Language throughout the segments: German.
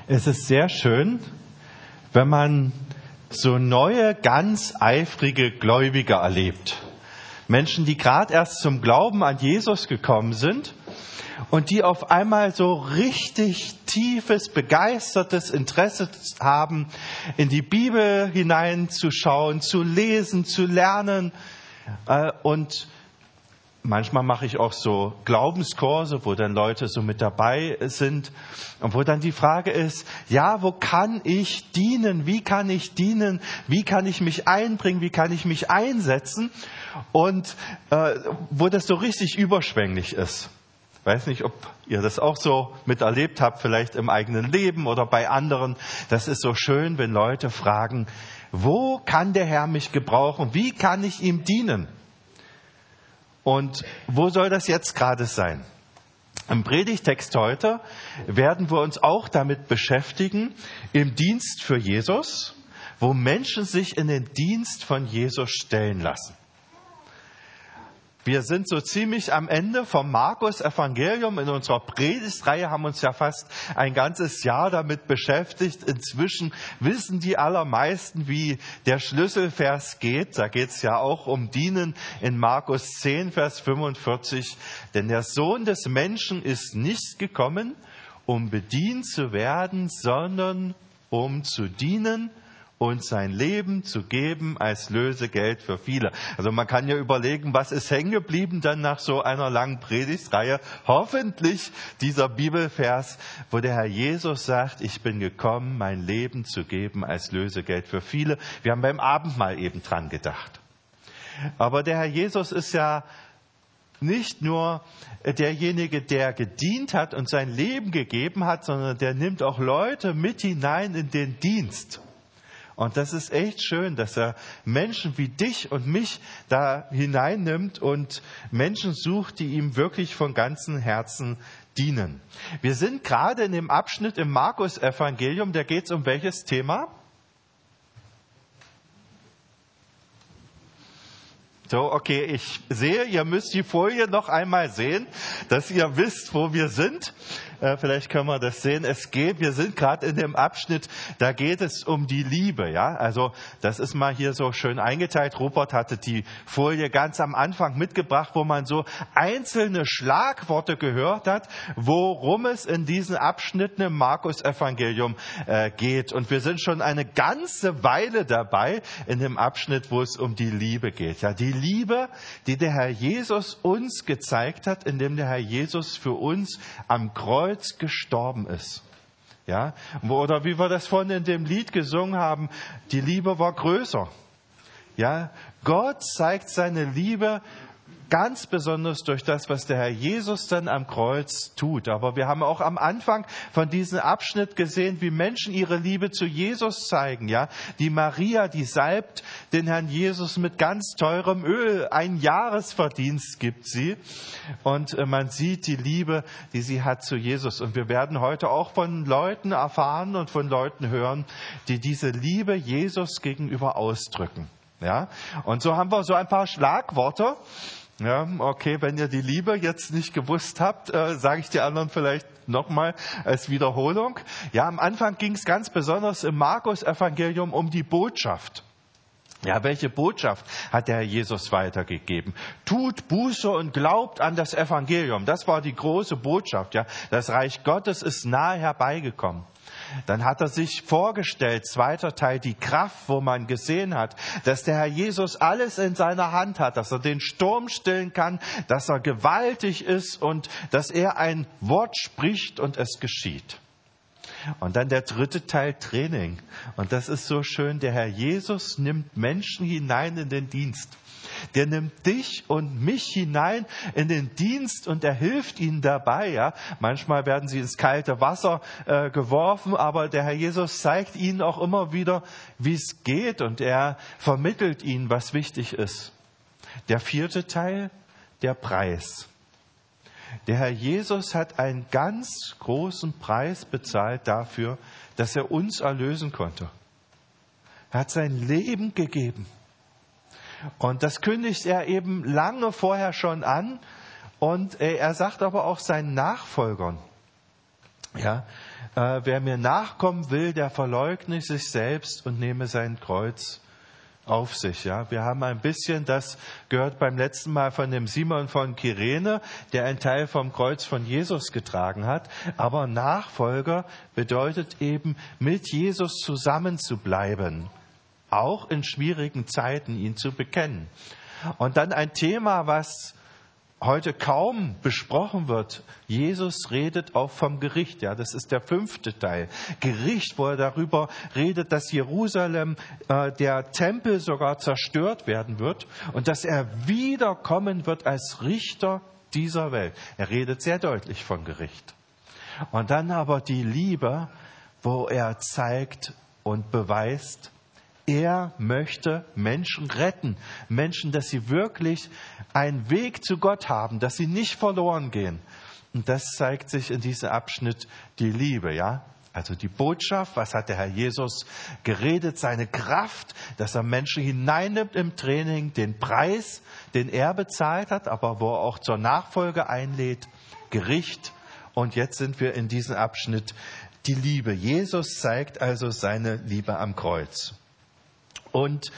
Es ist sehr schön, wenn man so neue, ganz eifrige Gläubige erlebt. Menschen, die gerade erst zum Glauben an Jesus gekommen sind und die auf einmal so richtig tiefes, begeistertes Interesse haben, in die Bibel hineinzuschauen, zu lesen, zu lernen. Und manchmal mache ich auch so Glaubenskurse, wo dann Leute so mit dabei sind und wo dann die Frage ist, ja, wo kann ich dienen? Wie kann ich dienen? Wie kann ich mich einbringen? Wie kann ich mich einsetzen? Und wo das so richtig überschwänglich ist. Ich weiß nicht, ob ihr das auch so miterlebt habt, vielleicht im eigenen Leben oder bei anderen. Das ist so schön, wenn Leute fragen, wo kann der Herr mich gebrauchen? Wie kann ich ihm dienen? Und wo soll das jetzt gerade sein? Im Predigtext heute werden wir uns auch damit beschäftigen, im Dienst für Jesus, wo Menschen sich in den Dienst von Jesus stellen lassen. Wir sind so ziemlich am Ende vom Markus-Evangelium. In unserer Predigtreihe haben uns ja fast ein ganzes Jahr damit beschäftigt. Inzwischen wissen die allermeisten, wie der Schlüsselvers geht. Da geht es ja auch um Dienen in Markus 10, Vers 45. Denn der Sohn des Menschen ist nicht gekommen, um bedient zu werden, sondern um zu dienen und sein Leben zu geben als Lösegeld für viele. Also man kann ja überlegen, was ist hängen geblieben dann nach so einer langen Predigtreihe? Hoffentlich dieser Bibelvers, wo der Herr Jesus sagt, ich bin gekommen, mein Leben zu geben als Lösegeld für viele. Wir haben beim Abendmahl eben dran gedacht. Aber der Herr Jesus ist ja nicht nur derjenige, der gedient hat und sein Leben gegeben hat, sondern der nimmt auch Leute mit hinein in den Dienst. Und das ist echt schön, dass er Menschen wie dich und mich da hineinnimmt und Menschen sucht, die ihm wirklich von ganzem Herzen dienen. Wir sind gerade in dem Abschnitt im Markus-Evangelium, da geht es um welches Thema? So, okay, ich sehe, ihr müsst die Folie noch einmal sehen, dass ihr wisst, wo wir sind. Vielleicht können wir das sehen. Wir sind gerade in dem Abschnitt, da geht es um die Liebe, ja. Also, das ist mal hier so schön eingeteilt. Rupert hatte die Folie ganz am Anfang mitgebracht, wo man so einzelne Schlagworte gehört hat, worum es in diesen Abschnitten im Markus-Evangelium geht. Und wir sind schon eine ganze Weile dabei in dem Abschnitt, wo es um die Liebe geht. Ja, die Liebe, die der Herr Jesus uns gezeigt hat, indem der Herr Jesus für uns am Kreuz gestorben ist. Ja, oder wie wir das vorhin in dem Lied gesungen haben, die Liebe war größer. Ja, Gott zeigt seine Liebe ganz besonders durch das, was der Herr Jesus dann am Kreuz tut. Aber wir haben auch am Anfang von diesem Abschnitt gesehen, wie Menschen ihre Liebe zu Jesus zeigen. Ja, die Maria, die salbt den Herrn Jesus mit ganz teurem Öl. Ein Jahresverdienst gibt sie. Und man sieht die Liebe, die sie hat zu Jesus. Und wir werden heute auch von Leuten erfahren und von Leuten hören, die diese Liebe Jesus gegenüber ausdrücken. Ja, und so haben wir so ein paar Schlagworte. Ja, okay, wenn ihr die Liebe jetzt nicht gewusst habt, sage ich die anderen vielleicht nochmal als Wiederholung. Ja, am Anfang ging es ganz besonders im Markus-Evangelium um die Botschaft. Ja, welche Botschaft hat der Herr Jesus weitergegeben? Tut Buße und glaubt an das Evangelium. Das war die große Botschaft. Ja, das Reich Gottes ist nahe herbeigekommen. Dann hat er sich vorgestellt, zweiter Teil, die Kraft, wo man gesehen hat, dass der Herr Jesus alles in seiner Hand hat, dass er den Sturm stillen kann, dass er gewaltig ist und dass er ein Wort spricht und es geschieht. Und dann der dritte Teil, Training. Und das ist so schön, der Herr Jesus nimmt Menschen hinein in den Dienst. Der nimmt dich und mich hinein in den Dienst und er hilft ihnen dabei. Ja? Manchmal werden sie ins kalte Wasser geworfen, aber der Herr Jesus zeigt ihnen auch immer wieder, wie es geht und er vermittelt ihnen, was wichtig ist. Der vierte Teil, der Preis. Der Herr Jesus hat einen ganz großen Preis bezahlt dafür, dass er uns erlösen konnte. Er hat sein Leben gegeben. Und das kündigt er eben lange vorher schon an. Und er sagt aber auch seinen Nachfolgern, Ja, wer mir nachkommen will, der verleugne sich selbst und nehme sein Kreuz auf sich. Ja, wir haben ein bisschen, das gehört beim letzten Mal von dem Simon von Kyrene, der einen Teil vom Kreuz von Jesus getragen hat. Aber Nachfolger bedeutet eben, mit Jesus zusammen zu bleiben, auch in schwierigen Zeiten ihn zu bekennen. Und dann ein Thema, was heute kaum besprochen wird. Jesus redet auch vom Gericht. Ja, das ist der 5. Teil. Gericht, wo er darüber redet, dass Jerusalem, der Tempel sogar zerstört werden wird und dass er wiederkommen wird als Richter dieser Welt. Er redet sehr deutlich von Gericht. Und dann aber die Liebe, wo er zeigt und beweist, er möchte Menschen retten. Menschen, dass sie wirklich einen Weg zu Gott haben, dass sie nicht verloren gehen. Und das zeigt sich in diesem Abschnitt die Liebe, ja? Also die Botschaft, was hat der Herr Jesus geredet? Seine Kraft, dass er Menschen hineinnimmt im Training, den Preis, den er bezahlt hat, aber wo er auch zur Nachfolge einlädt, Gericht. Und jetzt sind wir in diesem Abschnitt die Liebe. Jesus zeigt also seine Liebe am Kreuz. Und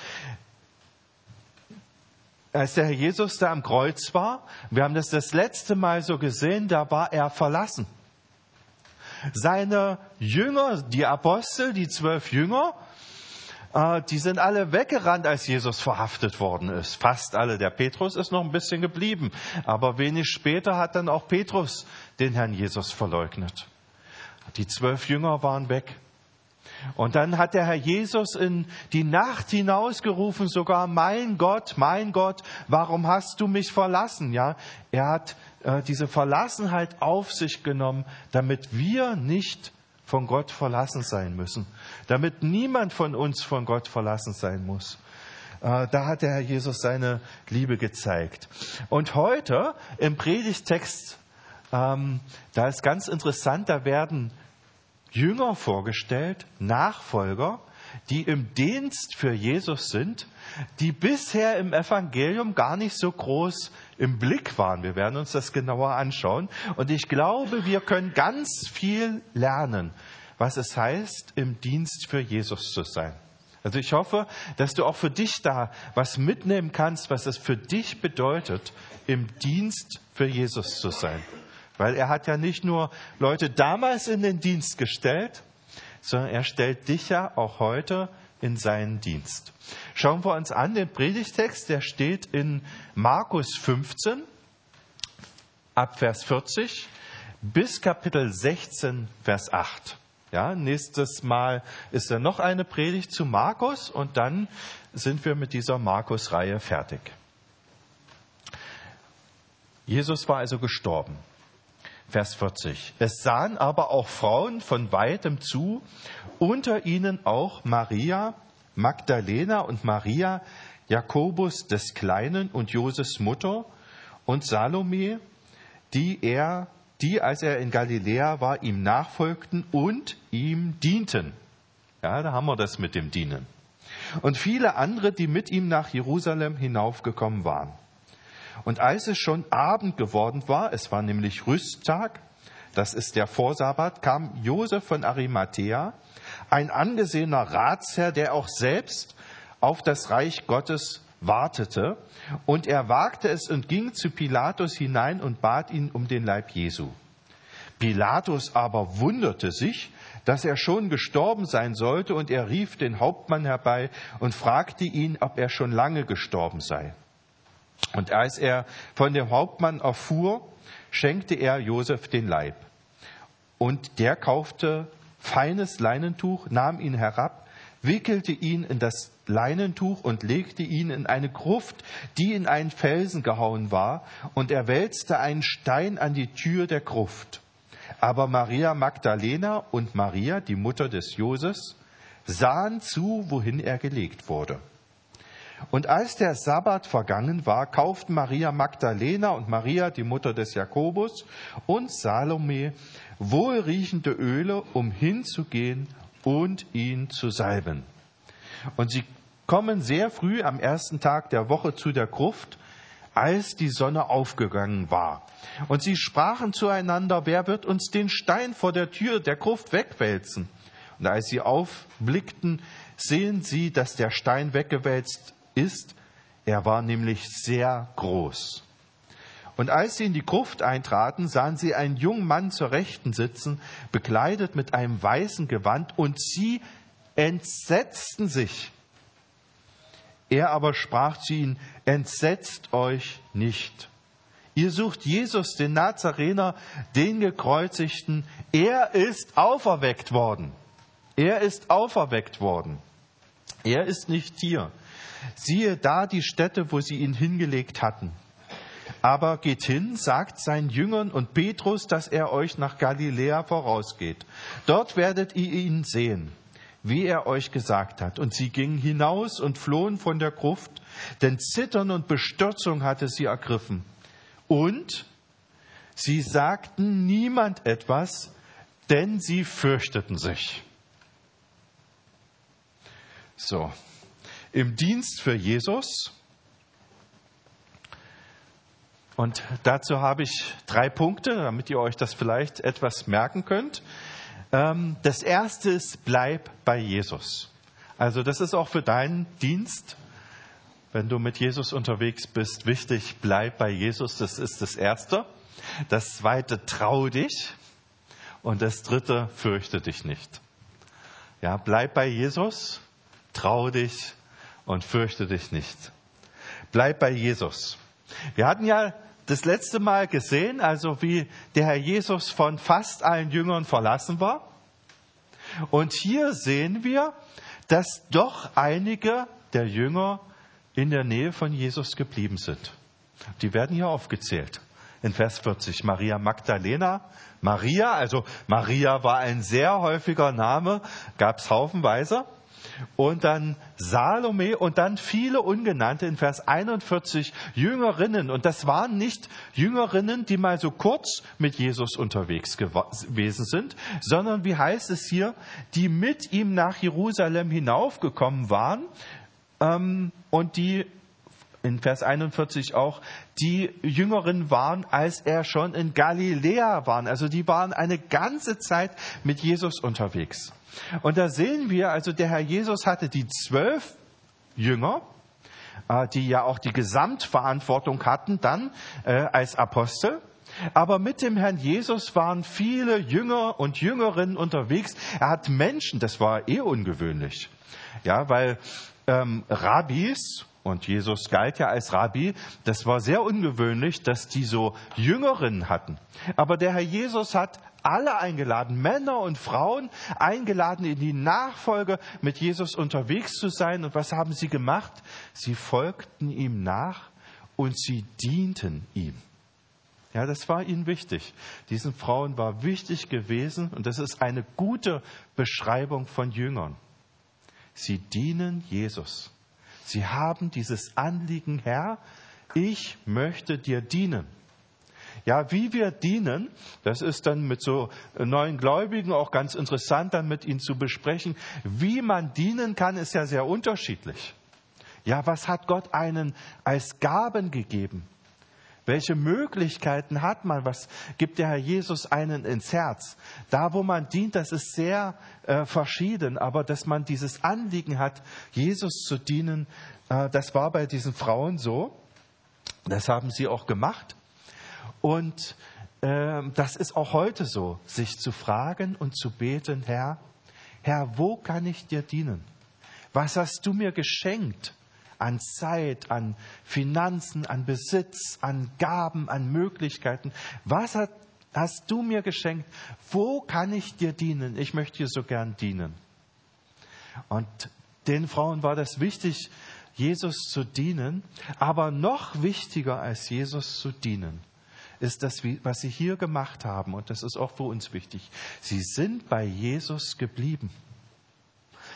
als der Herr Jesus da am Kreuz war, wir haben das letzte Mal so gesehen, da war er verlassen. Seine Jünger, die Apostel, die 12 Jünger, die sind alle weggerannt, als Jesus verhaftet worden ist. Fast alle. Der Petrus ist noch ein bisschen geblieben. Aber wenig später hat dann auch Petrus den Herrn Jesus verleugnet. Die 12 Jünger waren weg. Und dann hat der Herr Jesus in die Nacht hinausgerufen, sogar, mein Gott, warum hast du mich verlassen? Ja, er hat diese Verlassenheit auf sich genommen, damit wir nicht von Gott verlassen sein müssen, damit niemand von uns von Gott verlassen sein muss. Da hat der Herr Jesus seine Liebe gezeigt. Und heute im Predigtext, da ist ganz interessant, da werden Jünger vorgestellt, Nachfolger, die im Dienst für Jesus sind, die bisher im Evangelium gar nicht so groß im Blick waren. Wir werden uns das genauer anschauen. Und ich glaube, wir können ganz viel lernen, was es heißt, im Dienst für Jesus zu sein. Also ich hoffe, dass du auch für dich da was mitnehmen kannst, was es für dich bedeutet, im Dienst für Jesus zu sein. Weil er hat ja nicht nur Leute damals in den Dienst gestellt, sondern er stellt dich ja auch heute in seinen Dienst. Schauen wir uns an, den Predigtext, der steht in Markus 15, ab Vers 40 bis Kapitel 16, Vers 8. Ja, nächstes Mal ist da noch eine Predigt zu Markus und dann sind wir mit dieser Markus-Reihe fertig. Jesus war also gestorben. Vers 40. Es sahen aber auch Frauen von weitem zu, unter ihnen auch Maria Magdalena und Maria, Jakobus des Kleinen und Joses Mutter und Salome, die, als er in Galiläa war, ihm nachfolgten und ihm dienten. Ja, da haben wir das mit dem Dienen. Und viele andere, die mit ihm nach Jerusalem hinaufgekommen waren. Und als es schon Abend geworden war, es war nämlich Rüsttag, das ist der Vorsabbat, kam Josef von Arimathäa, ein angesehener Ratsherr, der auch selbst auf das Reich Gottes wartete. Und er wagte es und ging zu Pilatus hinein und bat ihn um den Leib Jesu. Pilatus aber wunderte sich, dass er schon gestorben sein sollte, und er rief den Hauptmann herbei und fragte ihn, ob er schon lange gestorben sei. Und als er von dem Hauptmann erfuhr, schenkte er Josef den Leib. Und der kaufte feines Leinentuch, nahm ihn herab, wickelte ihn in das Leinentuch und legte ihn in eine Gruft, die in einen Felsen gehauen war, und er wälzte einen Stein an die Tür der Gruft. Aber Maria Magdalena und Maria, die Mutter des Joses, sahen zu, wohin er gelegt wurde. Und als der Sabbat vergangen war, kauften Maria Magdalena und Maria, die Mutter des Jakobus, und Salome wohlriechende Öle, um hinzugehen und ihn zu salben. Und sie kommen sehr früh am ersten Tag der Woche zu der Gruft, als die Sonne aufgegangen war. Und sie sprachen zueinander, wer wird uns den Stein vor der Tür der Gruft wegwälzen? Und als sie aufblickten, sehen sie, dass der Stein weggewälzt ist. Er war nämlich sehr groß. Und als sie in die Gruft eintraten, sahen sie einen jungen Mann zur Rechten sitzen, bekleidet mit einem weißen Gewand, und sie entsetzten sich. Er aber sprach zu ihnen, entsetzt euch nicht. Ihr sucht Jesus, den Nazarener, den Gekreuzigten. Er ist auferweckt worden. Er ist auferweckt worden. Er ist nicht hier. Siehe da die Stätte, wo sie ihn hingelegt hatten. Aber geht hin, sagt seinen Jüngern und Petrus, dass er euch nach Galiläa vorausgeht. Dort werdet ihr ihn sehen, wie er euch gesagt hat. Und sie gingen hinaus und flohen von der Gruft, denn Zittern und Bestürzung hatte sie ergriffen. Und sie sagten niemand etwas, denn sie fürchteten sich. So, im Dienst für Jesus. Und dazu habe ich 3 Punkte, damit ihr euch das vielleicht etwas merken könnt. Das erste ist, bleib bei Jesus. Also das ist auch für deinen Dienst, wenn du mit Jesus unterwegs bist, wichtig, bleib bei Jesus. Das ist das Erste. Das Zweite, trau dich. Und das Dritte, fürchte dich nicht. Ja, bleib bei Jesus, trau dich und fürchte dich nicht. Bleib bei Jesus. Wir hatten ja das letzte Mal gesehen, also wie der Herr Jesus von fast allen Jüngern verlassen war. Und hier sehen wir, dass doch einige der Jünger in der Nähe von Jesus geblieben sind. Die werden hier aufgezählt. In Vers 40 Maria Magdalena. Maria war ein sehr häufiger Name, gab es haufenweise. Und dann Salome und dann viele Ungenannte in Vers 41 Jüngerinnen. Und das waren nicht Jüngerinnen, die mal so kurz mit Jesus unterwegs gewesen sind, sondern, wie heißt es hier, die mit ihm nach Jerusalem hinaufgekommen waren und die in Vers 41 auch die Jüngeren waren, als er schon in Galiläa war. Also die waren eine ganze Zeit mit Jesus unterwegs. Und da sehen wir, also der Herr Jesus hatte die 12 Jünger, die ja auch die Gesamtverantwortung hatten dann als Apostel. Aber mit dem Herrn Jesus waren viele Jünger und Jüngerinnen unterwegs. Er hat Menschen, das war ungewöhnlich, ja, weil Rabbis, und Jesus galt ja als Rabbi, das war sehr ungewöhnlich, dass die so Jüngerinnen hatten. Aber der Herr Jesus hat alle eingeladen, Männer und Frauen eingeladen, in die Nachfolge mit Jesus unterwegs zu sein. Und was haben sie gemacht? Sie folgten ihm nach und sie dienten ihm. Ja, das war ihnen wichtig. Diesen Frauen war wichtig gewesen, und das ist eine gute Beschreibung von Jüngern. Sie dienen Jesus. Sie haben dieses Anliegen, Herr, ich möchte dir dienen. Ja, wie wir dienen, das ist dann mit so neuen Gläubigen auch ganz interessant, dann mit ihnen zu besprechen. Wie man dienen kann, ist ja sehr unterschiedlich. Ja, was hat Gott einen als Gaben gegeben? Welche Möglichkeiten hat man? Was gibt der Herr Jesus einen ins Herz? Da, wo man dient, das ist sehr verschieden. Aber dass man dieses Anliegen hat, Jesus zu dienen, das war bei diesen Frauen so. Das haben sie auch gemacht. Und das ist auch heute so, sich zu fragen und zu beten, Herr, wo kann ich dir dienen? Was hast du mir geschenkt? An Zeit, an Finanzen, an Besitz, an Gaben, an Möglichkeiten. Was hast du mir geschenkt? Wo kann ich dir dienen? Ich möchte dir so gern dienen. Und den Frauen war das wichtig, Jesus zu dienen. Aber noch wichtiger als Jesus zu dienen, ist das, was sie hier gemacht haben. Und das ist auch für uns wichtig. Sie sind bei Jesus geblieben.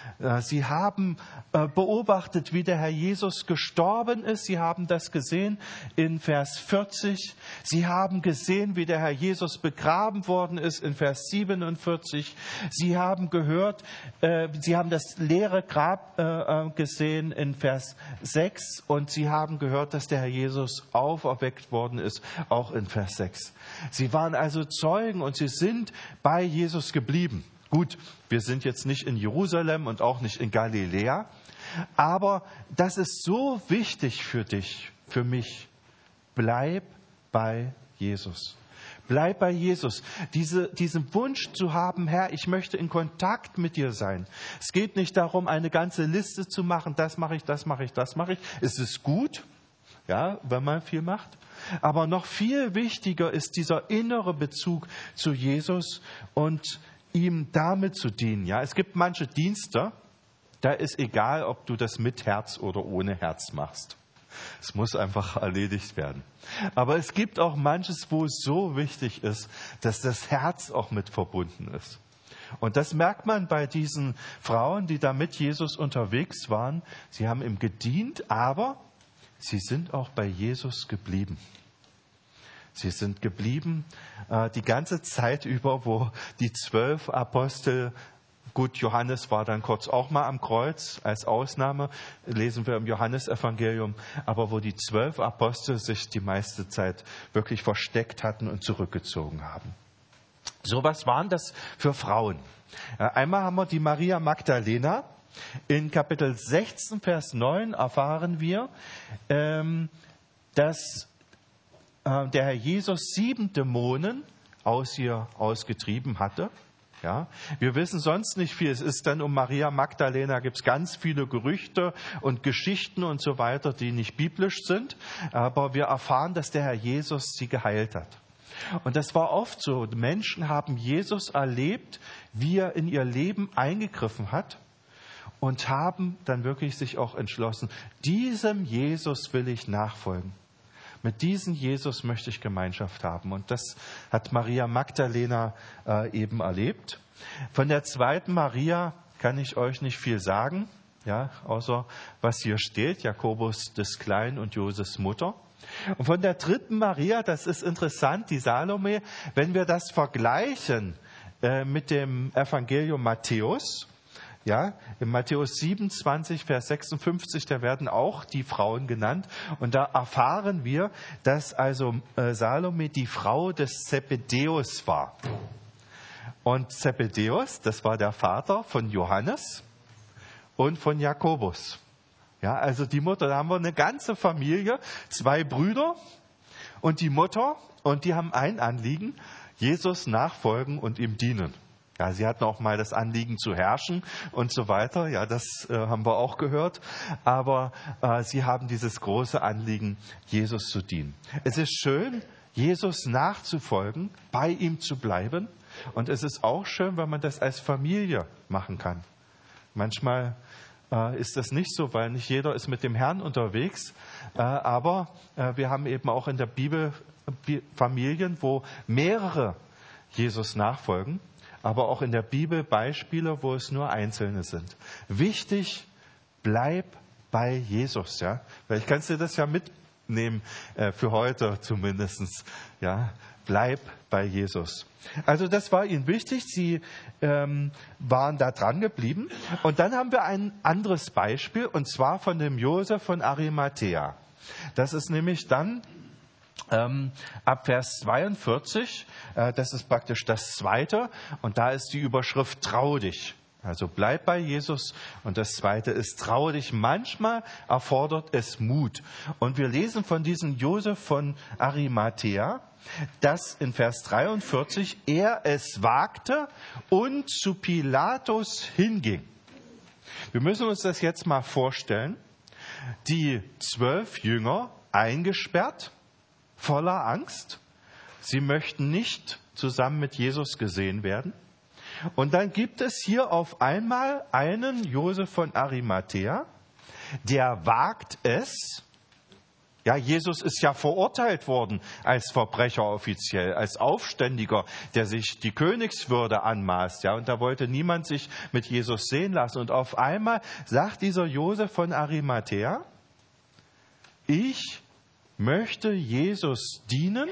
Sie haben beobachtet, wie der Herr Jesus gestorben ist. Sie haben das gesehen in Vers 40. Sie haben gesehen, wie der Herr Jesus begraben worden ist in Vers 47. Sie haben gehört, sie haben das leere Grab gesehen in Vers 6 und sie haben gehört, dass der Herr Jesus auferweckt worden ist, auch in Vers 6. Sie waren also Zeugen und sie sind bei Jesus geblieben. Gut, wir sind jetzt nicht in Jerusalem und auch nicht in Galiläa, aber das ist so wichtig für dich, für mich. Bleib bei Jesus. Bleib bei Jesus. Diesen Wunsch zu haben, Herr, ich möchte in Kontakt mit dir sein. Es geht nicht darum, eine ganze Liste zu machen, das mache ich, das mache ich, das mache ich. Es ist gut, ja, wenn man viel macht. Aber noch viel wichtiger ist dieser innere Bezug zu Jesus und ihm damit zu dienen. Ja, es gibt manche Dienste, da ist egal, ob du das mit Herz oder ohne Herz machst. Es muss einfach erledigt werden. Aber es gibt auch manches, wo es so wichtig ist, dass das Herz auch mit verbunden ist. Und das merkt man bei diesen Frauen, die da mit Jesus unterwegs waren. Sie haben ihm gedient, aber sie sind auch bei Jesus geblieben. Sie sind geblieben die ganze Zeit über, wo die 12 Apostel, gut, Johannes war dann kurz auch mal am Kreuz als Ausnahme, lesen wir im Johannesevangelium, aber wo die 12 Apostel sich die meiste Zeit wirklich versteckt hatten und zurückgezogen haben. So, was waren das für Frauen? Einmal haben wir die Maria Magdalena. In Kapitel 16, Vers 9 erfahren wir, dass der Herr Jesus 7 Dämonen aus ihr ausgetrieben hatte. Ja, wir wissen sonst nicht viel. Es ist dann um Maria Magdalena, gibt es ganz viele Gerüchte und Geschichten und so weiter, die nicht biblisch sind. Aber wir erfahren, dass der Herr Jesus sie geheilt hat. Und das war oft so. Menschen haben Jesus erlebt, wie er in ihr Leben eingegriffen hat und haben dann wirklich sich auch entschlossen, diesem Jesus will ich nachfolgen. Mit diesem Jesus möchte ich Gemeinschaft haben. Und das hat Maria Magdalena eben erlebt. Von der zweiten Maria kann ich euch nicht viel sagen, ja, außer was hier steht, Jakobus des Kleinen und Josefs Mutter. Und von der dritten Maria, das ist interessant, die Salome, wenn wir das vergleichen mit dem Evangelium Matthäus, ja, in Matthäus 27, Vers 56, da werden auch die Frauen genannt. Und da erfahren wir, dass also Salome die Frau des Zebedäus war. Und Zebedäus, das war der Vater von Johannes und von Jakobus. Ja, also die Mutter, da haben wir eine ganze Familie, 2 Brüder und die Mutter. Und die haben ein Anliegen, Jesus nachfolgen und ihm dienen. Ja, sie hatten auch mal das Anliegen zu herrschen und so weiter. Ja, das haben wir auch gehört. Aber sie haben dieses große Anliegen, Jesus zu dienen. Es ist schön, Jesus nachzufolgen, bei ihm zu bleiben. Und es ist auch schön, wenn man das als Familie machen kann. Manchmal ist das nicht so, weil nicht jeder ist mit dem Herrn unterwegs. Aber wir haben eben auch in der Bibel Familien, wo mehrere Jesus nachfolgen. Aber auch in der Bibel Beispiele, wo es nur Einzelne sind. Wichtig, bleib bei Jesus. Ja? Vielleicht kannst du das ja mitnehmen, für heute zumindest. Ja? Bleib bei Jesus. Also das war ihnen wichtig. Sie waren da dran geblieben. Und dann haben wir ein anderes Beispiel, und zwar von dem Josef von Arimathea. Das ist nämlich dann ab Vers 42, das ist praktisch das Zweite, und da ist die Überschrift Trau dich. Also bleib bei Jesus, und das Zweite ist trau dich. Manchmal erfordert es Mut. Und wir lesen von diesem Josef von Arimathea, dass in Vers 43 er es wagte und zu Pilatus hinging. Wir müssen uns das jetzt mal vorstellen. Die 12 Jünger eingesperrt, voller Angst. Sie möchten nicht zusammen mit Jesus gesehen werden. Und dann gibt es hier auf einmal einen Josef von Arimathea, der wagt es, Ja, Jesus ist ja verurteilt worden als Verbrecher offiziell, als Aufständiger, der sich die Königswürde anmaßt. Ja, und da wollte niemand sich mit Jesus sehen lassen. Und auf einmal sagt dieser Josef von Arimathäa: Ich möchte Jesus dienen.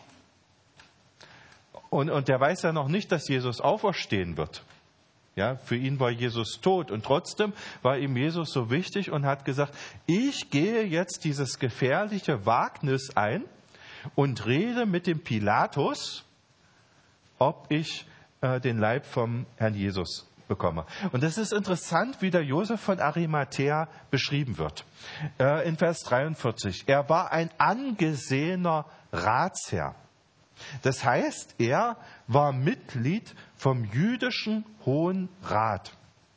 Und der weiß ja noch nicht, dass Jesus auferstehen wird. Ja, für ihn war Jesus tot und trotzdem war ihm Jesus so wichtig und hat gesagt, ich gehe jetzt dieses gefährliche Wagnis ein und rede mit dem Pilatus, ob ich den Leib vom Herrn Jesus bekomme. Und das ist interessant, wie der Josef von Arimathäa beschrieben wird. In Vers 43. Er war ein angesehener Ratsherr. Das heißt, er war Mitglied vom jüdischen Hohen Rat,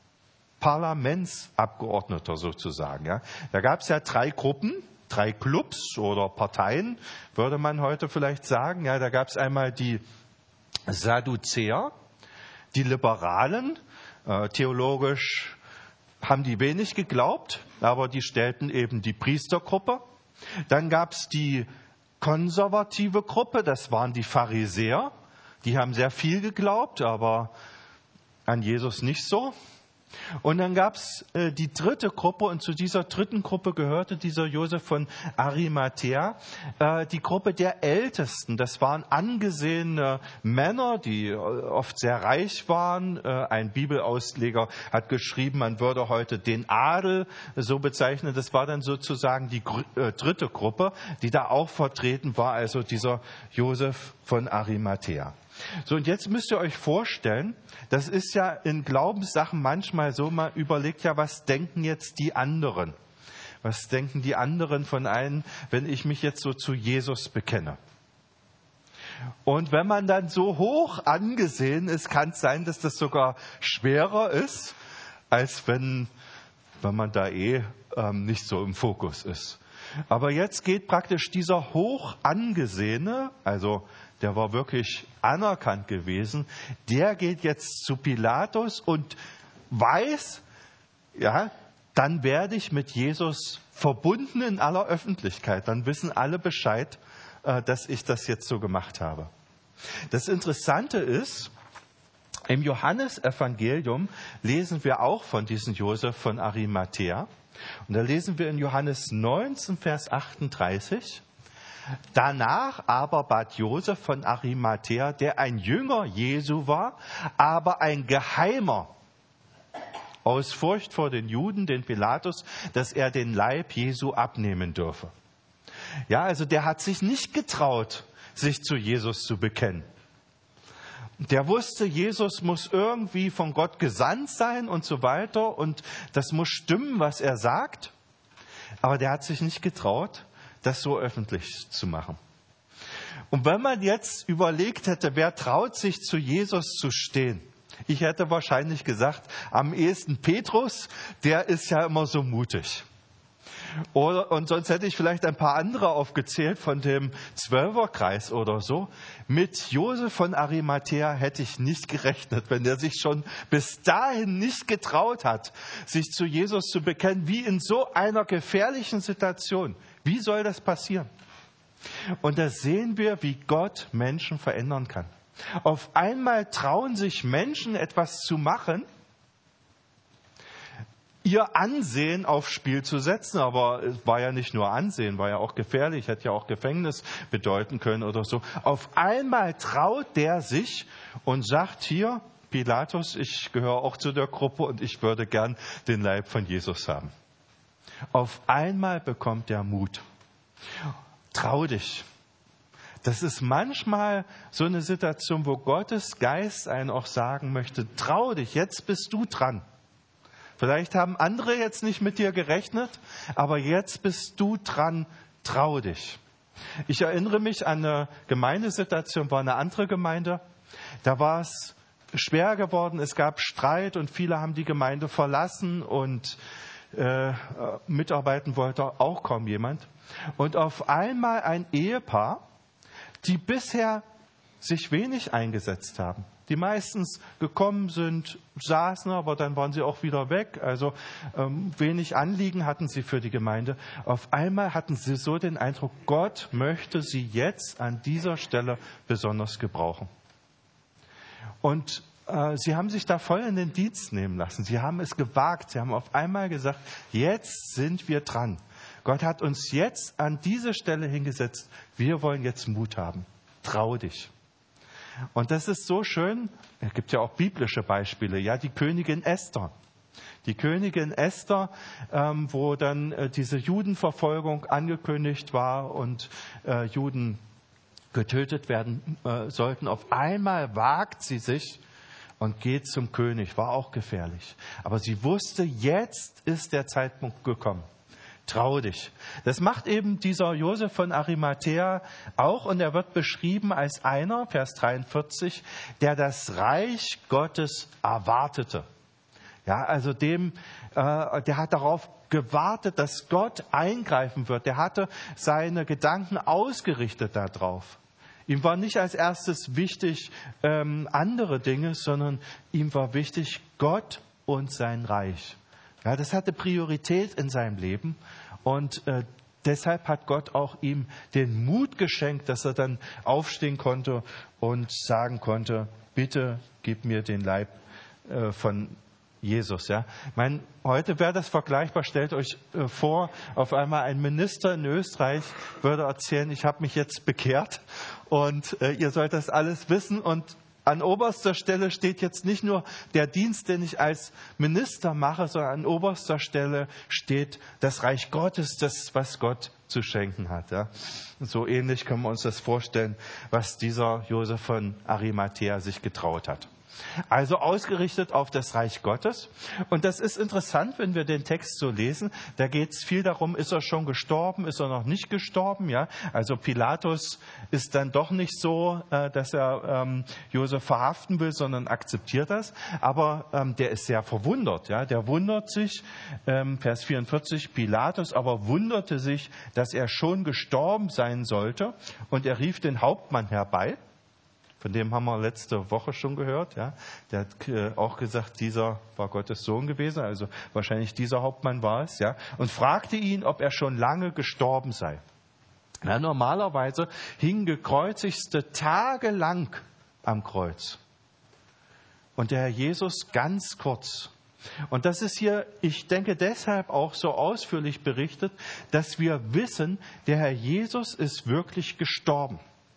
Parlamentsabgeordneter sozusagen. Ja. Da gab es ja 3 Gruppen, 3 Clubs oder Parteien, würde man heute vielleicht sagen. Ja, da gab es einmal die Sadduzäer, die Liberalen, theologisch haben die wenig geglaubt, aber die stellten eben die Priestergruppe. Dann gab es die konservative Gruppe, das waren die Pharisäer. Die haben sehr viel geglaubt, aber an Jesus nicht so. Und dann gab es die dritte Gruppe, und zu dieser dritten Gruppe gehörte dieser Josef von Arimathäa, die Gruppe der Ältesten. Das waren angesehene Männer, die oft sehr reich waren. Ein Bibelausleger hat geschrieben, man würde heute den Adel so bezeichnen. Das war dann sozusagen die dritte Gruppe, die da auch vertreten war, also dieser Josef von Arimathäa. So, und jetzt müsst ihr euch vorstellen, das ist ja in Glaubenssachen manchmal so, man überlegt ja, was denken jetzt die anderen? Was denken die anderen von einem, wenn ich mich jetzt so zu Jesus bekenne? Und wenn man dann so hoch angesehen ist, kann es sein, dass das sogar schwerer ist, als wenn man da nicht so im Fokus ist. Aber jetzt geht praktisch dieser hoch angesehene, also der war wirklich anerkannt gewesen, der geht jetzt zu Pilatus und weiß, ja, dann werde ich mit Jesus verbunden in aller Öffentlichkeit. Dann wissen alle Bescheid, dass ich das jetzt so gemacht habe. Das Interessante ist, im Johannesevangelium lesen wir auch von diesem Josef von Arimathäa. Und da lesen wir in Johannes 19, Vers 38, danach aber bat Josef von Arimathäa, der ein Jünger Jesu war, aber ein Geheimer, aus Furcht vor den Juden, den Pilatus, dass er den Leib Jesu abnehmen dürfe. Ja, also der hat sich nicht getraut, sich zu Jesus zu bekennen. Der wusste, Jesus muss irgendwie von Gott gesandt sein und so weiter und das muss stimmen, was er sagt. Aber der hat sich nicht getraut, das so öffentlich zu machen. Und wenn man jetzt überlegt hätte, wer traut sich zu Jesus zu stehen? Ich hätte wahrscheinlich gesagt, am ehesten Petrus, der ist ja immer so mutig. Und sonst hätte ich vielleicht ein paar andere aufgezählt von dem Zwölferkreis oder so. Mit Josef von Arimathäa hätte ich nicht gerechnet, wenn der sich schon bis dahin nicht getraut hat, sich zu Jesus zu bekennen, wie in so einer gefährlichen Situation. Wie soll das passieren? Und da sehen wir, wie Gott Menschen verändern kann. Auf einmal trauen sich Menschen, etwas zu machen, ihr Ansehen aufs Spiel zu setzen, aber es war ja nicht nur Ansehen, war ja auch gefährlich, hätte ja auch Gefängnis bedeuten können oder so. Auf einmal traut der sich und sagt hier, Pilatus, ich gehöre auch zu der Gruppe und ich würde gern den Leib von Jesus haben. Auf einmal bekommt er Mut. Trau dich. Das ist manchmal so eine Situation, wo Gottes Geist einen auch sagen möchte, trau dich, jetzt bist du dran. Vielleicht haben andere jetzt nicht mit dir gerechnet, aber jetzt bist du dran, trau dich. Ich erinnere mich an eine Gemeindesituation, war eine andere Gemeinde. Da war es schwer geworden, es gab Streit und viele haben die Gemeinde verlassen und mitarbeiten wollte auch kaum jemand. Und auf einmal ein Ehepaar, die bisher sich wenig eingesetzt haben, die meistens gekommen sind, saßen, aber dann waren sie auch wieder weg. Also wenig Anliegen hatten sie für die Gemeinde. Auf einmal hatten sie so den Eindruck, Gott möchte sie jetzt an dieser Stelle besonders gebrauchen. Und sie haben sich da voll in den Dienst nehmen lassen. Sie haben es gewagt. Sie haben auf einmal gesagt, jetzt sind wir dran. Gott hat uns jetzt an diese Stelle hingesetzt. Wir wollen jetzt Mut haben. Trau dich. Und das ist so schön. Es gibt ja auch biblische Beispiele. Ja, die Königin Esther. Die Königin Esther, wo dann diese Judenverfolgung angekündigt war und Juden getötet werden sollten. Auf einmal wagt sie sich und geht zum König. War auch gefährlich. Aber sie wusste, jetzt ist der Zeitpunkt gekommen. Trau dich. Das macht eben dieser Josef von Arimathäa auch, und er wird beschrieben als einer, Vers 43, der das Reich Gottes erwartete. Ja, also der hat darauf gewartet, dass Gott eingreifen wird. Der hatte seine Gedanken ausgerichtet darauf. Ihm war nicht als erstes wichtig andere Dinge, sondern ihm war wichtig Gott und sein Reich. Ja, das hatte Priorität in seinem Leben, und deshalb hat Gott auch ihm den Mut geschenkt, dass er dann aufstehen konnte und sagen konnte, bitte gib mir den Leib von Jesus. Ja. Heute wäre das vergleichbar. Stellt euch vor, auf einmal ein Minister in Österreich würde erzählen, ich habe mich jetzt bekehrt und ihr sollt das alles wissen, und an oberster Stelle steht jetzt nicht nur der Dienst, den ich als Minister mache, sondern an oberster Stelle steht das Reich Gottes, das, was Gott zu schenken hat. Ja. So ähnlich können wir uns das vorstellen, was dieser Josef von Arimathäa sich getraut hat. Also ausgerichtet auf das Reich Gottes. Und das ist interessant, wenn wir den Text so lesen. Da geht es viel darum, ist er schon gestorben, ist er noch nicht gestorben. Ja? Also Pilatus ist dann doch nicht so, dass er Josef verhaften will, sondern akzeptiert das. Aber der ist sehr verwundert. Ja? Der wundert sich, Vers 44, Pilatus aber wunderte sich, dass er schon gestorben sein sollte. Und er rief den Hauptmann herbei. Von dem haben wir letzte Woche schon gehört. Ja. Der hat auch gesagt, dieser war Gottes Sohn gewesen, also wahrscheinlich dieser Hauptmann war es. Ja. Und fragte ihn, ob er schon lange gestorben sei. Ja, normalerweise hingen Gekreuzigte tagelang am Kreuz. Und der Herr Jesus ganz kurz. Und das ist hier, ich denke, deshalb auch so ausführlich berichtet, dass wir wissen, der Herr Jesus ist wirklich gestorben.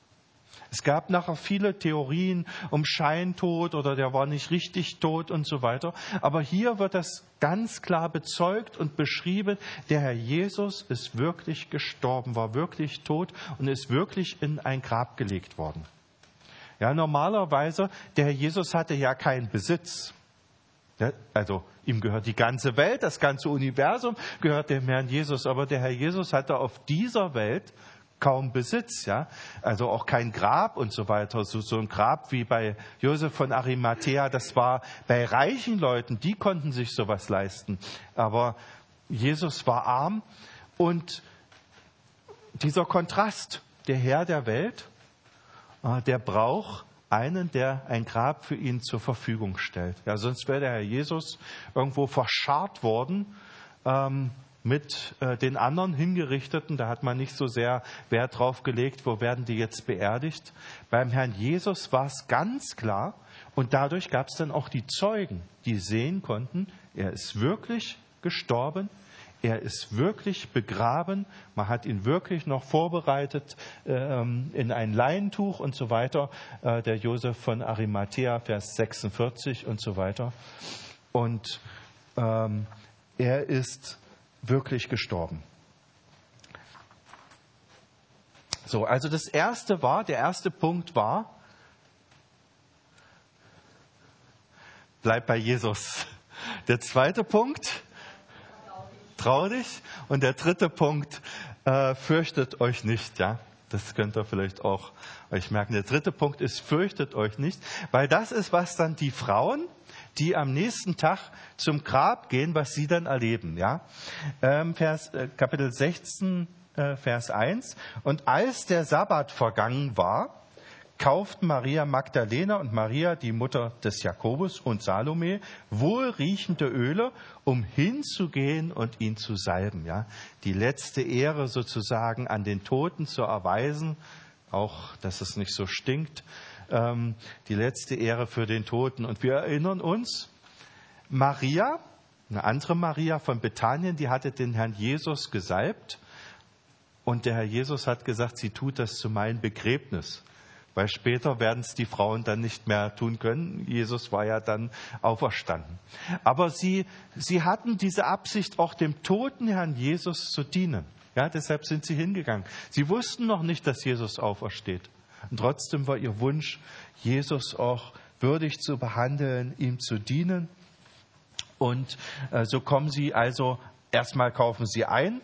Es gab nachher viele Theorien um Scheintod oder der war nicht richtig tot und so weiter. Aber hier wird das ganz klar bezeugt und beschrieben, der Herr Jesus ist wirklich gestorben, war wirklich tot und ist wirklich in ein Grab gelegt worden. Ja, normalerweise, der Herr Jesus hatte ja keinen Besitz. Ja, also ihm gehört die ganze Welt, das ganze Universum gehört dem Herrn Jesus. Aber der Herr Jesus hatte auf dieser Welt kaum Besitz, ja, also auch kein Grab und so weiter. So ein Grab wie bei Josef von Arimathäa, das war bei reichen Leuten, die konnten sich sowas leisten. Aber Jesus war arm, und dieser Kontrast, der Herr der Welt, der braucht einen, der ein Grab für ihn zur Verfügung stellt. Ja, sonst wäre der Herr Jesus irgendwo verscharrt worden, mit den anderen Hingerichteten. Da hat man nicht so sehr Wert drauf gelegt, wo werden die jetzt beerdigt. Beim Herrn Jesus war es ganz klar, und dadurch gab es dann auch die Zeugen, die sehen konnten, er ist wirklich gestorben, er ist wirklich begraben, man hat ihn wirklich noch vorbereitet in ein Leintuch und so weiter, der Josef von Arimathäa, Vers 46 und so weiter. Und er ist wirklich gestorben. So, also der erste Punkt war, bleib bei Jesus. Der zweite Punkt, trau dich. Und der dritte Punkt, fürchtet euch nicht. Ja, das könnt ihr vielleicht auch euch merken. Der dritte Punkt ist, fürchtet euch nicht, weil das ist, was dann die Frauen, die am nächsten Tag zum Grab gehen, was sie dann erleben. Ja? Kapitel 16, Vers 1. Und als der Sabbat vergangen war, kauften Maria Magdalena und Maria, die Mutter des Jakobus, und Salome wohlriechende Öle, um hinzugehen und ihn zu salben. Ja? Die letzte Ehre sozusagen an den Toten zu erweisen, auch dass es nicht so stinkt, die letzte Ehre für den Toten. Und wir erinnern uns, Maria, eine andere Maria von Bethanien, die hatte den Herrn Jesus gesalbt. Und der Herr Jesus hat gesagt, sie tut das zu meinem Begräbnis. Weil später werden es die Frauen dann nicht mehr tun können. Jesus war ja dann auferstanden. Aber sie hatten diese Absicht, auch dem toten Herrn Jesus zu dienen. Ja, deshalb sind sie hingegangen. Sie wussten noch nicht, dass Jesus aufersteht. Und trotzdem war ihr Wunsch, Jesus auch würdig zu behandeln, ihm zu dienen. Und so kommen sie also, erstmal kaufen sie ein,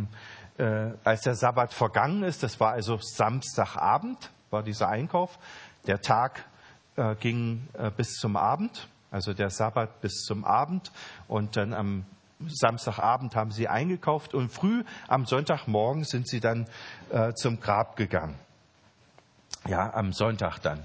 als der Sabbat vergangen ist, das war also Samstagabend, war dieser Einkauf. Der Tag ging bis zum Abend, also der Sabbat bis zum Abend. Und dann am Samstagabend haben sie eingekauft und früh am Sonntagmorgen sind sie dann zum Grab gegangen. Ja, am Sonntag dann.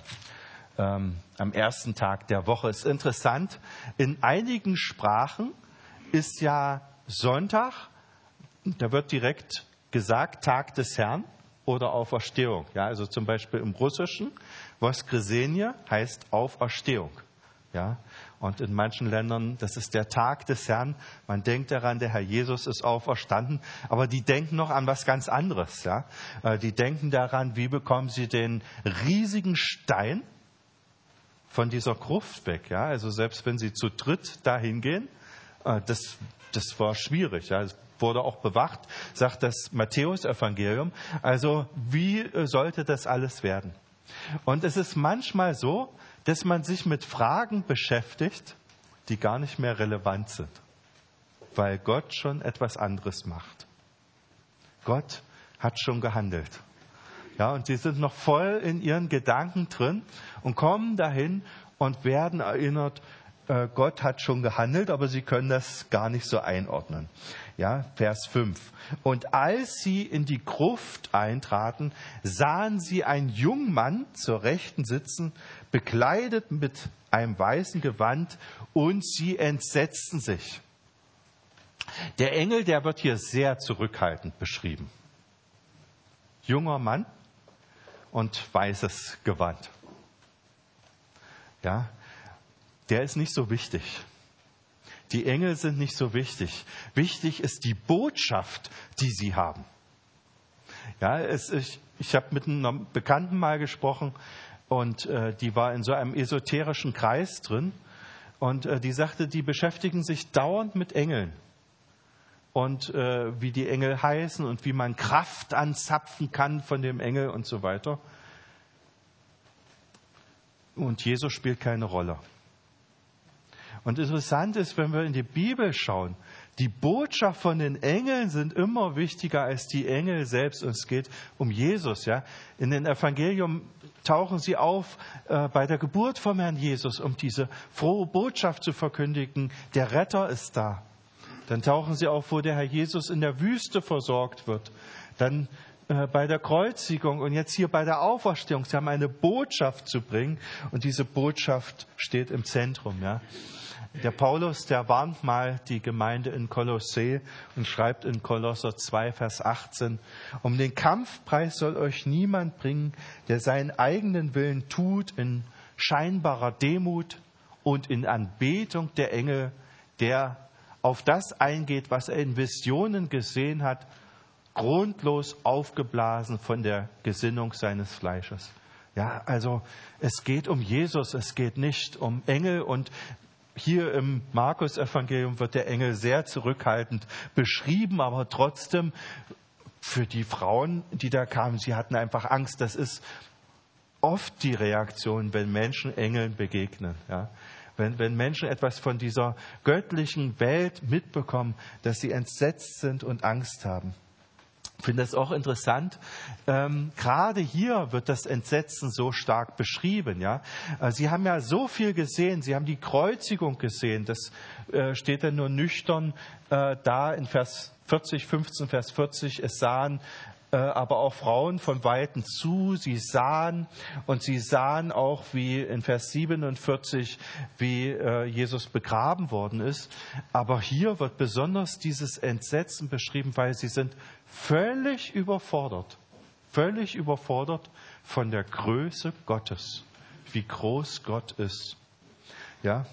Am ersten Tag der Woche. Ist interessant, in einigen Sprachen ist ja Sonntag, da wird direkt gesagt, Tag des Herrn oder Auferstehung. Ja, also zum Beispiel im Russischen, Voskresenie heißt Auferstehung. Ja, und in manchen Ländern, das ist der Tag des Herrn. Man denkt daran, der Herr Jesus ist auferstanden, aber die denken noch an was ganz anderes. Ja, die denken daran, wie bekommen sie den riesigen Stein von dieser Gruft weg. Ja, also selbst wenn sie zu dritt dahin gehen, das war schwierig. Ja, es wurde auch bewacht, sagt das Matthäus-Evangelium. Also wie sollte das alles werden? Und es ist manchmal so, dass man sich mit Fragen beschäftigt, die gar nicht mehr relevant sind, weil Gott schon etwas anderes macht. Gott hat schon gehandelt. Ja, und sie sind noch voll in ihren Gedanken drin und kommen dahin und werden erinnert, Gott hat schon gehandelt, aber sie können das gar nicht so einordnen. Ja, Vers 5. Und als sie in die Gruft eintraten, sahen sie einen jungen Mann zur Rechten sitzen, bekleidet mit einem weißen Gewand, und sie entsetzten sich. Der Engel, der wird hier sehr zurückhaltend beschrieben. Junger Mann und weißes Gewand. Ja, der ist nicht so wichtig. Die Engel sind nicht so wichtig. Wichtig ist die Botschaft, die sie haben. Ja, ich habe mit einer Bekannten mal gesprochen und die war in so einem esoterischen Kreis drin und die sagte, die beschäftigen sich dauernd mit Engeln und wie die Engel heißen und wie man Kraft anzapfen kann von dem Engel und so weiter. Und Jesus spielt keine Rolle. Und interessant ist, wenn wir in die Bibel schauen, die Botschaft von den Engeln sind immer wichtiger als die Engel selbst. Und es geht um Jesus. Ja? In den Evangelium tauchen sie auf bei der Geburt vom Herrn Jesus, um diese frohe Botschaft zu verkündigen. Der Retter ist da. Dann tauchen sie auf, wo der Herr Jesus in der Wüste versorgt wird. Dann bei der Kreuzigung und jetzt hier bei der Auferstehung. Sie haben eine Botschaft zu bringen und diese Botschaft steht im Zentrum. Ja? Der Paulus, der warnt mal die Gemeinde in Kolossä und schreibt in Kolosser 2, Vers 18, um den Kampfpreis soll euch niemand bringen, der seinen eigenen Willen tut in scheinbarer Demut und in Anbetung der Engel, der auf das eingeht, was er in Visionen gesehen hat, grundlos aufgeblasen von der Gesinnung seines Fleisches. Ja, also es geht um Jesus, es geht nicht um Engel. Und hier im Markus-Evangelium wird der Engel sehr zurückhaltend beschrieben, aber trotzdem für die Frauen, die da kamen, sie hatten einfach Angst. Das ist oft die Reaktion, wenn Menschen Engeln begegnen. Ja. Wenn Menschen etwas von dieser göttlichen Welt mitbekommen, dass sie entsetzt sind und Angst haben. Ich finde das auch interessant. Gerade hier wird das Entsetzen so stark beschrieben. Ja? Sie haben ja so viel gesehen. Sie haben die Kreuzigung gesehen. Das steht dann nur nüchtern da in Vers 40, 15 Vers 40. Es sahen aber auch Frauen von Weitem zu. Sie sahen auch, wie in Vers 47, wie Jesus begraben worden ist. Aber hier wird besonders dieses Entsetzen beschrieben, weil sie sind völlig überfordert von der Größe Gottes, wie groß Gott ist. Ja,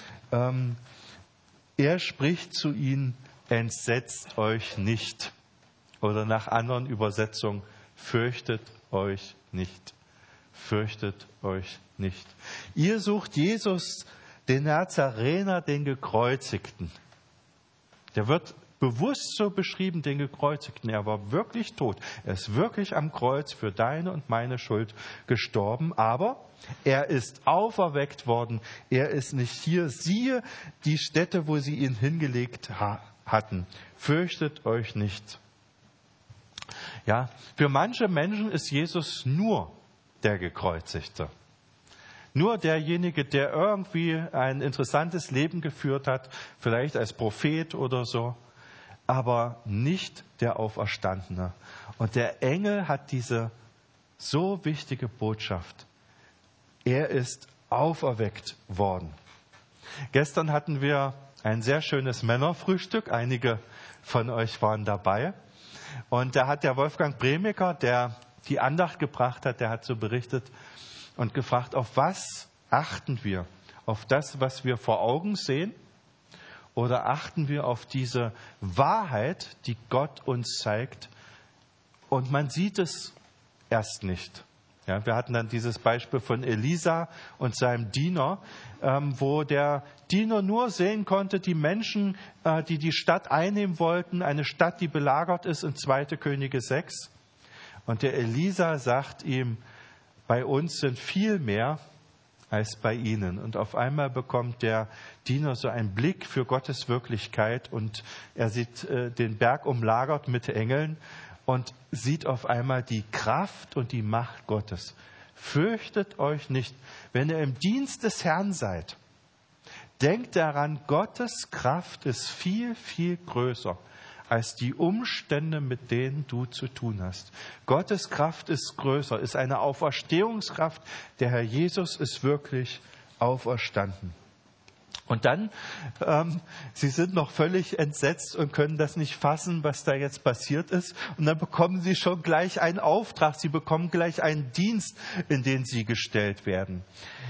er spricht zu ihnen: Entsetzt euch nicht. Oder nach anderen Übersetzungen: fürchtet euch nicht. Fürchtet euch nicht. Ihr sucht Jesus, den Nazarener, den Gekreuzigten. Der wird bewusst so beschrieben, den Gekreuzigten. Er war wirklich tot. Er ist wirklich am Kreuz für deine und meine Schuld gestorben. Aber er ist auferweckt worden. Er ist nicht hier. Siehe die Stätte, wo sie ihn hingelegt hatten. Fürchtet euch nicht. Ja, für manche Menschen ist Jesus nur der Gekreuzigte. Nur derjenige, der irgendwie ein interessantes Leben geführt hat, vielleicht als Prophet oder so, aber nicht der Auferstandene. Und der Engel hat diese so wichtige Botschaft: Er ist auferweckt worden. Gestern hatten wir ein sehr schönes Männerfrühstück. Einige von euch waren dabei. Und da hat der Wolfgang Bremiker, der die Andacht gebracht hat, der hat so berichtet und gefragt: Auf was achten wir? Auf das, was wir vor Augen sehen? Oder achten wir auf diese Wahrheit, die Gott uns zeigt, und man sieht es erst nicht? Ja, wir hatten dann dieses Beispiel von Elisa und seinem Diener, wo der Diener nur sehen konnte, die Menschen, die die Stadt einnehmen wollten, eine Stadt, die belagert ist, in 2. Könige 6. Und der Elisa sagt ihm: Bei uns sind viel mehr als bei ihnen. Und auf einmal bekommt der Diener so einen Blick für Gottes Wirklichkeit und er sieht den Berg umlagert mit Engeln und sieht auf einmal die Kraft und die Macht Gottes. Fürchtet euch nicht, wenn ihr im Dienst des Herrn seid. Denkt daran, Gottes Kraft ist viel, viel größer als die Umstände, mit denen du zu tun hast. Gottes Kraft ist größer, ist eine Auferstehungskraft. Der Herr Jesus ist wirklich auferstanden. Und dann, sie sind noch völlig entsetzt und können das nicht fassen, was da jetzt passiert ist. Und dann bekommen sie schon gleich einen Auftrag, sie bekommen gleich einen Dienst, in den sie gestellt werden.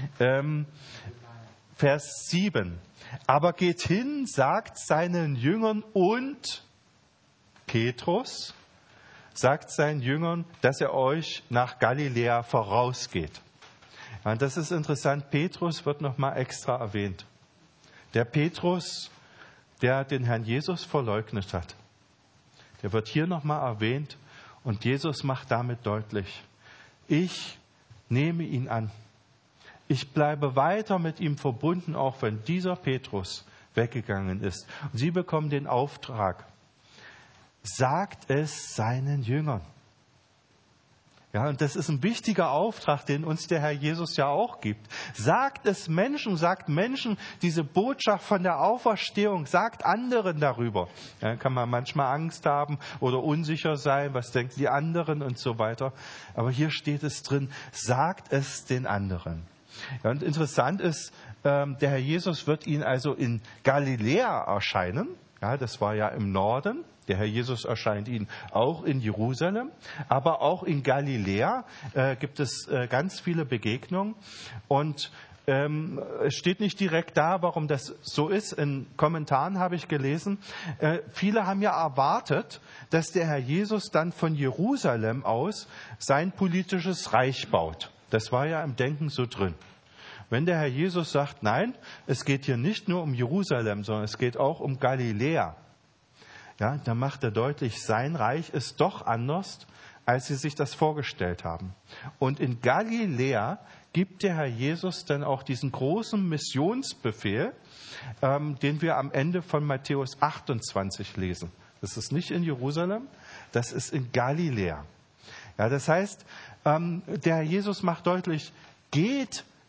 Vers 7. Aber geht hin, sagt seinen Jüngern und Petrus sagt seinen Jüngern, dass er euch nach Galiläa vorausgeht. Und das ist interessant, Petrus wird nochmal extra erwähnt. Der Petrus, der den Herrn Jesus verleugnet hat, der wird hier nochmal erwähnt und Jesus macht damit deutlich: Ich nehme ihn an. Ich bleibe weiter mit ihm verbunden, auch wenn dieser Petrus weggegangen ist. Und sie bekommen den Auftrag: Sagt es seinen Jüngern. Ja, und das ist ein wichtiger Auftrag, den uns der Herr Jesus ja auch gibt. Sagt Menschen diese Botschaft von der Auferstehung, sagt anderen darüber. Ja, kann man manchmal Angst haben oder unsicher sein, was denken die anderen und so weiter. Aber hier steht es drin: Sagt es den anderen. Ja, und interessant ist, der Herr Jesus wird ihnen also in Galiläa erscheinen. Ja, das war ja im Norden. Der Herr Jesus erscheint ihnen auch in Jerusalem, aber auch in Galiläa gibt es ganz viele Begegnungen. Und es steht nicht direkt da, warum das so ist. In Kommentaren habe ich gelesen, viele haben ja erwartet, dass der Herr Jesus dann von Jerusalem aus sein politisches Reich baut. Das war ja im Denken so drin. Wenn der Herr Jesus sagt: Nein, es geht hier nicht nur um Jerusalem, sondern es geht auch um Galiläa, ja, dann macht er deutlich, sein Reich ist doch anders, als sie sich das vorgestellt haben. Und in Galiläa gibt der Herr Jesus dann auch diesen großen Missionsbefehl, den wir am Ende von Matthäus 28 lesen. Das ist nicht in Jerusalem, das ist in Galiläa. Ja, das heißt, der Herr Jesus macht deutlich: Geht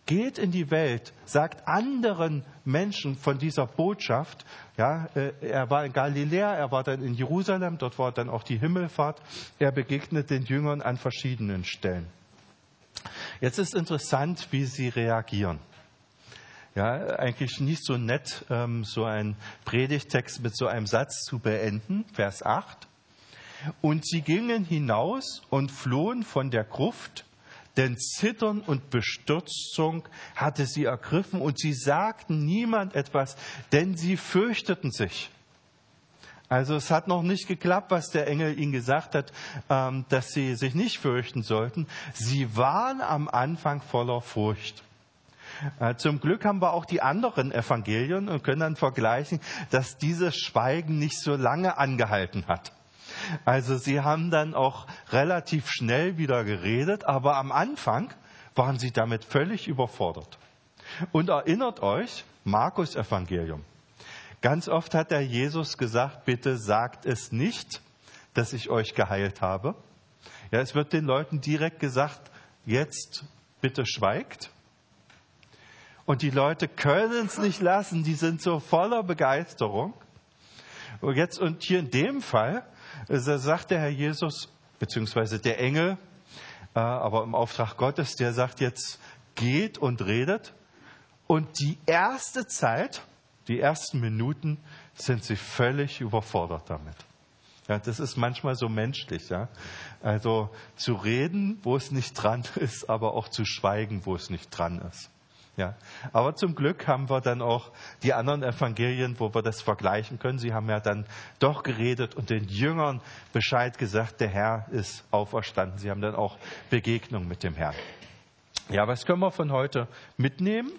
Geht in die Welt, sagt anderen Menschen von dieser Botschaft. Ja, er war in Galiläa, er war dann in Jerusalem, dort war dann auch die Himmelfahrt. Er begegnet den Jüngern an verschiedenen Stellen. Jetzt ist interessant, wie sie reagieren. Ja, eigentlich nicht so nett, so einen Predigtext mit so einem Satz zu beenden, Vers 8. Und sie gingen hinaus und flohen von der Gruft, denn Zittern und Bestürzung hatte sie ergriffen und sie sagten niemand etwas, denn sie fürchteten sich. Also es hat noch nicht geklappt, was der Engel ihnen gesagt hat, dass sie sich nicht fürchten sollten. Sie waren am Anfang voller Furcht. Zum Glück haben wir auch die anderen Evangelien und können dann vergleichen, dass dieses Schweigen nicht so lange angehalten hat. Also sie haben dann auch relativ schnell wieder geredet, aber am Anfang waren sie damit völlig überfordert. Und erinnert euch, Markus Evangelium. Ganz oft hat der Jesus gesagt, bitte sagt es nicht, dass ich euch geheilt habe. Ja, es wird den Leuten direkt gesagt, jetzt bitte schweigt. Und die Leute können es nicht lassen, die sind so voller Begeisterung. Und hier in dem Fall sagt der Herr Jesus, beziehungsweise der Engel, aber im Auftrag Gottes, der sagt jetzt, geht und redet. Und die erste Zeit, die ersten Minuten, sind sie völlig überfordert damit. Ja, das ist manchmal so menschlich. Ja? Also zu reden, wo es nicht dran ist, aber auch zu schweigen, wo es nicht dran ist. Ja, aber zum Glück haben wir dann auch die anderen Evangelien, wo wir das vergleichen können. Sie haben ja dann doch geredet und den Jüngern Bescheid gesagt, der Herr ist auferstanden. Sie haben dann auch Begegnung mit dem Herrn. Ja, was können wir von heute mitnehmen?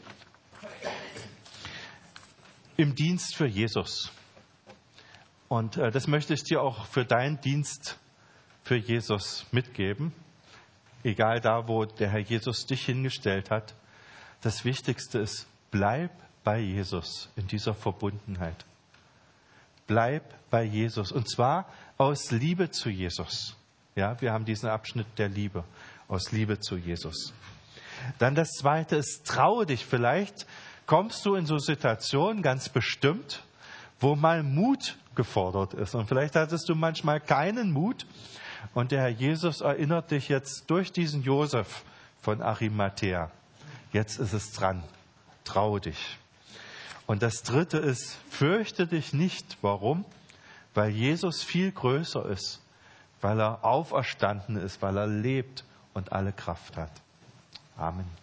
Im Dienst für Jesus. Und das möchte ich dir auch für deinen Dienst für Jesus mitgeben. Egal da, wo der Herr Jesus dich hingestellt hat. Das Wichtigste ist, bleib bei Jesus in dieser Verbundenheit. Bleib bei Jesus. Und zwar aus Liebe zu Jesus. Ja, wir haben diesen Abschnitt der Liebe. Aus Liebe zu Jesus. Dann das Zweite ist, traue dich. Vielleicht kommst du in so Situationen ganz bestimmt, wo mal Mut gefordert ist. Und vielleicht hattest du manchmal keinen Mut. Und der Herr Jesus erinnert dich jetzt durch diesen Josef von Arimathäa. Jetzt ist es dran. Trau dich. Und das Dritte ist, fürchte dich nicht. Warum? Weil Jesus viel größer ist. Weil er auferstanden ist, weil er lebt und alle Kraft hat. Amen.